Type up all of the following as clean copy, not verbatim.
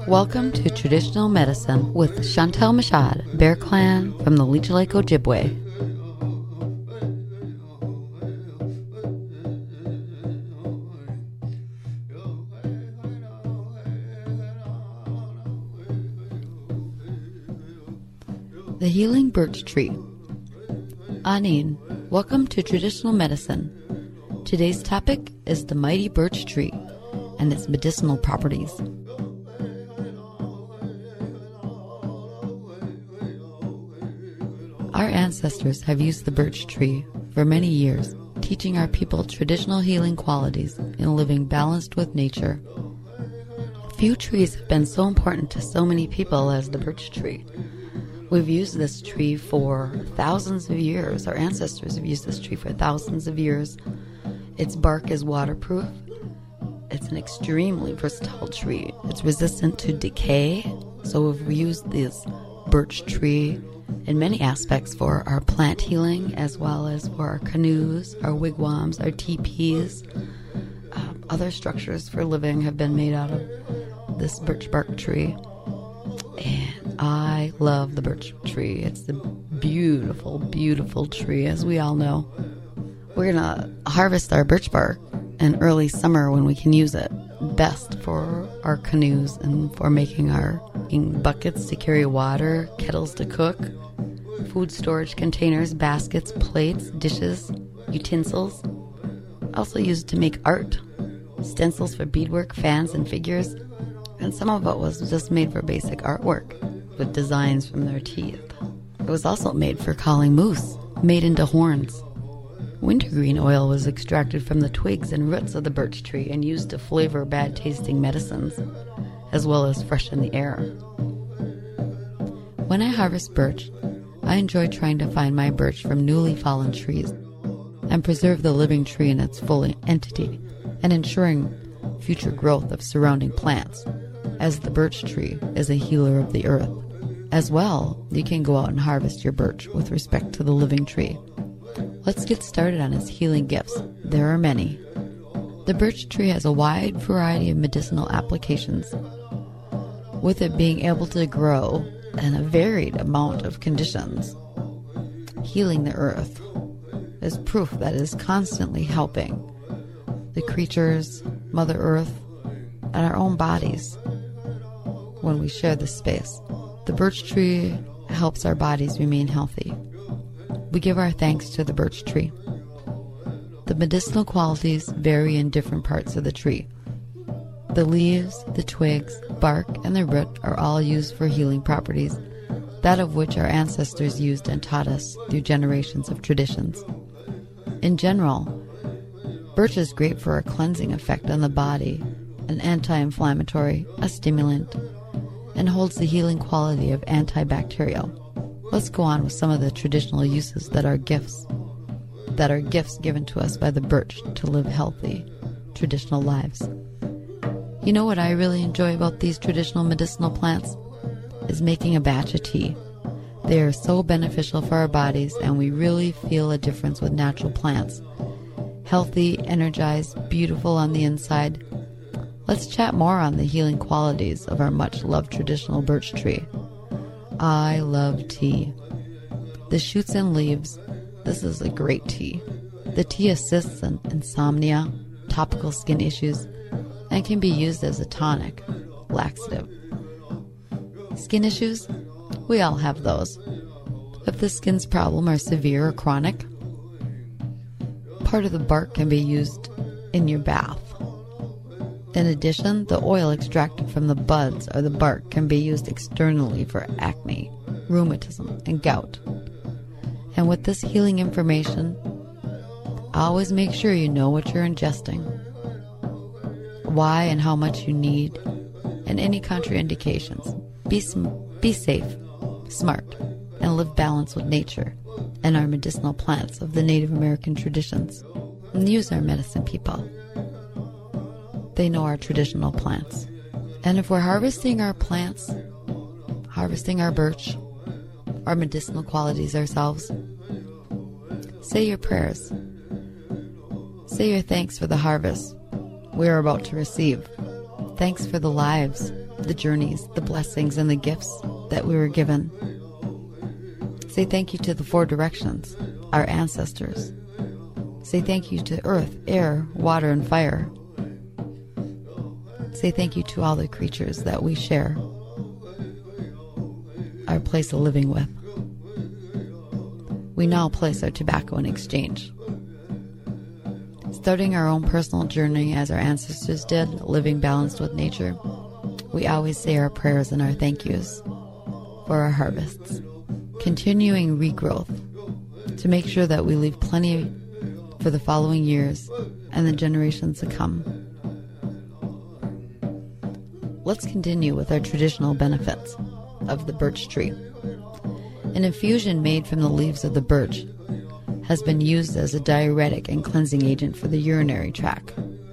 Welcome to Traditional Medicine with Chantal Machad, Bear Clan from the Leech Lake Ojibwe. The Healing Birch Tree. Anin, welcome to Traditional Medicine. Today's topic is the mighty birch tree and its medicinal properties. Our ancestors have used the birch tree for many years, teaching our people traditional healing qualities in living balanced with nature. Few trees have been so important to so many people as the birch tree. We've used this tree for thousands of years. Our ancestors have used this tree for thousands of years. Its bark is waterproof. It's an extremely versatile tree. It's resistant to decay, so we've used this birch tree in many aspects for our plant healing, as well as for our canoes, our wigwams, our teepees. Other structures for living have been made out of this birch bark tree. And I love the birch tree. It's a beautiful, beautiful tree, as we all know. We're going to harvest our birch bark in early summer when we can use it best for our canoes and for making our buckets to carry water, kettles to cook, food storage containers, baskets, plates, dishes, utensils. Also used to make art, stencils for beadwork, fans, and figures. And some of it was just made for basic artwork with designs from their teeth. It was also made for calling moose, made into horns. Wintergreen oil was extracted from the twigs and roots of the birch tree and used to flavor bad-tasting medicines, as well as freshen the air. When I harvest birch, I enjoy trying to find my birch from newly fallen trees and preserve the living tree in its full entity and ensuring future growth of surrounding plants, as the birch tree is a healer of the earth. As well, you can go out and harvest your birch with respect to the living tree. Let's get started on its healing gifts. There are many. The birch tree has a wide variety of medicinal applications, with it being able to grow in a varied amount of conditions. Healing the earth is proof that it is constantly helping the creatures, Mother Earth, and our own bodies when we share this space. The birch tree helps our bodies remain healthy. We give our thanks to the birch tree. The medicinal qualities vary in different parts of the tree. The leaves, the twigs, bark, and the root are all used for healing properties, that of which our ancestors used and taught us through generations of traditions. In general, birch is great for a cleansing effect on the body, an anti-inflammatory, a stimulant, and holds the healing quality of antibacterial. Let's go on with some of the traditional uses that are gifts given to us by the birch to live healthy, traditional lives. You know what I really enjoy about these traditional medicinal plants? Is making a batch of tea. They are so beneficial for our bodies, and we really feel a difference with natural plants. Healthy, energized, beautiful on the inside. Let's chat more on the healing qualities of our much-loved traditional birch tree. I love tea. The shoots and leaves, this is a great tea. The tea assists in insomnia, topical skin issues, and can be used as a tonic, laxative. Skin issues? We all have those. If the skin's problem are severe or chronic, part of the bark can be used in your bath. In addition, the oil extracted from the buds or the bark can be used externally for acne, rheumatism, and gout. And with this healing information, always make sure you know what you're ingesting, why and how much you need, and any contraindications. Be safe, smart, and live balanced with nature and our medicinal plants of the Native American traditions. And use our medicine people. They know our traditional plants. And if we're harvesting our plants, harvesting our birch, our medicinal qualities ourselves, say your prayers. Say your thanks for the harvest we are about to receive. Thanks for the lives the journeys, the blessings, and the gifts that we were given. Say thank you to the 4 directions, our ancestors. Say thank you to earth, air, water, and fire. Say thank you to all the creatures that we share our place of living with. We now place our tobacco in exchange. Starting our own personal journey as our ancestors did, living balanced with nature, we always say our prayers and our thank yous for our harvests. Continuing regrowth to make sure that we leave plenty for the following years and the generations to come. Let's continue with our traditional benefits of the birch tree. An infusion made from the leaves of the birch has been used as a diuretic and cleansing agent for the urinary tract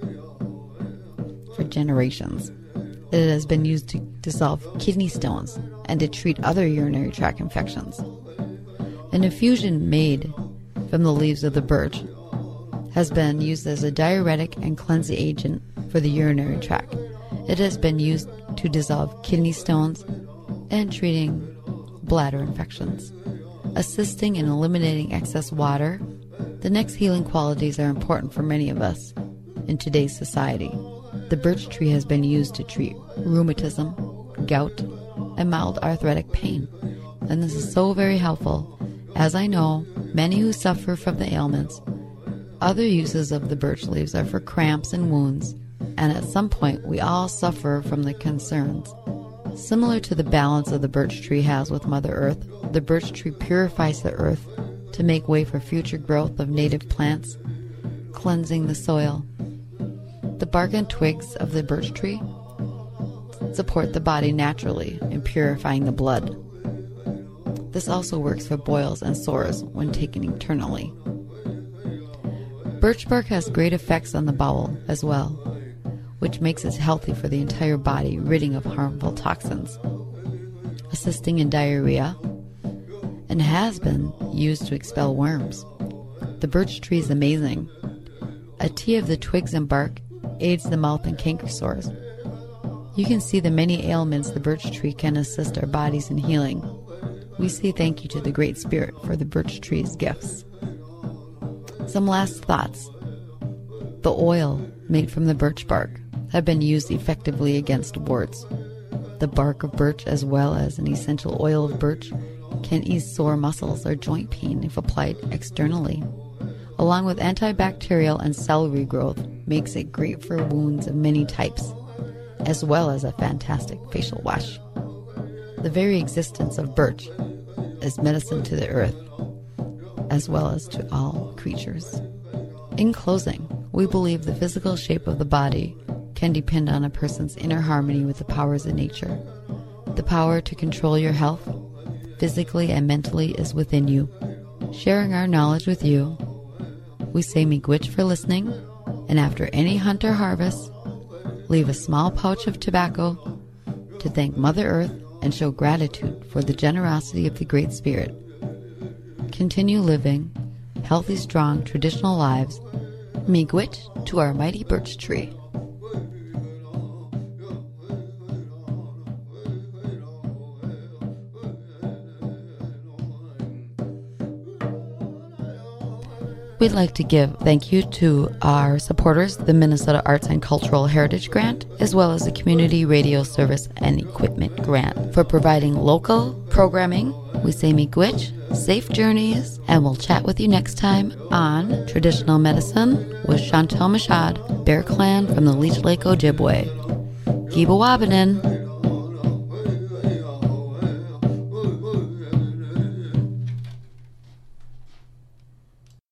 for generations. It has been used to dissolve kidney stones and to treat other urinary tract infections. An infusion made from the leaves of the birch has been used as a diuretic and cleansing agent for the urinary tract. It has been used to dissolve kidney stones and treating bladder infections. Assisting in eliminating excess water, the next healing qualities are important for many of us in today's society. The birch tree has been used to treat rheumatism, gout, and mild arthritic pain. And this is so very helpful, as I know many who suffer from the ailments. Other uses of the birch leaves are for cramps and wounds, and at some point we all suffer from the concerns. Similar to the balance of the birch tree has with Mother Earth, the birch tree purifies the earth to make way for future growth of native plants, cleansing the soil. The bark and twigs of the birch tree support the body naturally in purifying the blood. This also works for boils and sores when taken internally. Birch bark has great effects on the bowel as well, which makes it healthy for the entire body, ridding of harmful toxins, assisting in diarrhea, and has been used to expel worms. The birch tree is amazing. A tea of the twigs and bark aids the mouth and canker sores. You can see the many ailments the birch tree can assist our bodies in healing. We say thank you to the Great Spirit for the birch tree's gifts. Some last thoughts. The oil made from the birch bark have been used effectively against warts. The bark of birch, as well as an essential oil of birch, can ease sore muscles or joint pain if applied externally. Along with antibacterial and cell regrowth, makes it great for wounds of many types, as well as a fantastic facial wash. The very existence of birch is medicine to the earth, as well as to all creatures. In closing, we believe the physical shape of the body can depend on a person's inner harmony with the powers of nature. The power to control your health, physically and mentally, is within you. Sharing our knowledge with you, we say miigwech for listening, and after any hunt or harvest, leave a small pouch of tobacco to thank Mother Earth and show gratitude for the generosity of the Great Spirit. Continue living healthy, strong, traditional lives. Miigwech to our mighty birch tree. We'd like to give thank you to our supporters, the Minnesota Arts and Cultural Heritage Grant, as well as the Community Radio Service and Equipment Grant, for providing local programming. We say miigwech, safe journeys, and we'll chat with you next time on Traditional Medicine with Chantal Machad, Bear Clan from the Leech Lake Ojibwe. Giba Wabanin.